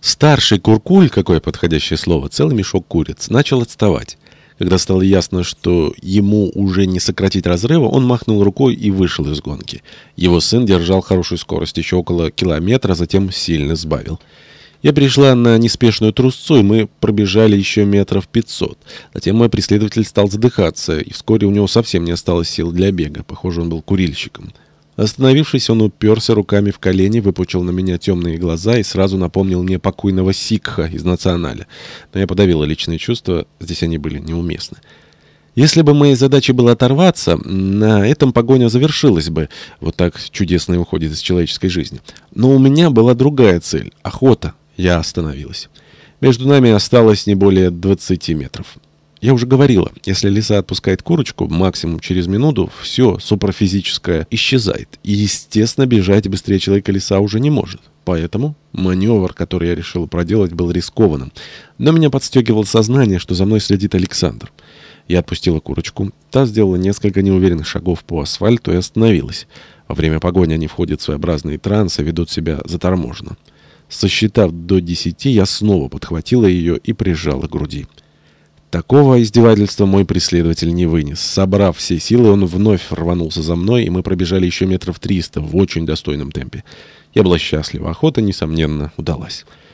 Старший куркуль, какое подходящее слово, целый мешок куриц, начал отставать. Когда стало ясно, что ему уже не сократить разрыва, он махнул рукой и вышел из гонки. Его сын держал хорошую скорость, еще около километра, затем сильно сбавил. Я перешла на неспешную трусцу, и мы пробежали еще метров 500. Затем мой преследователь стал задыхаться, и вскоре у него совсем не осталось сил для бега. Похоже, он был курильщиком. Остановившись, он уперся руками в колени, выпучил на меня темные глаза и сразу напомнил мне покойного Сикха из «Националя». Но я подавила личные чувства, здесь они были неуместны. Если бы моей задачей было оторваться, на этом погоня завершилась бы. Вот так чудесно и уходит из человеческой жизни. Но у меня была другая цель — охота. Я остановилась. Между нами осталось не более 20 метров. Я уже говорила, если лиса отпускает курочку, максимум через минуту все суперфизическое исчезает. И, естественно, бежать быстрее человека лиса уже не может. Поэтому маневр, который я решила проделать, был рискованным. Но меня подстегивало сознание, что за мной следит Александр. Я отпустила курочку. Та сделала несколько неуверенных шагов по асфальту и остановилась. Во время погони они входят в своеобразные трансы, ведут себя заторможенно. Сосчитав до 10, я снова подхватила ее и прижала к груди. Такого издевательства мой преследователь не вынес. Собрав все силы, он вновь рванулся за мной, и мы пробежали еще метров 300 в очень достойном темпе. Я была счастлива. Охота, несомненно, удалась.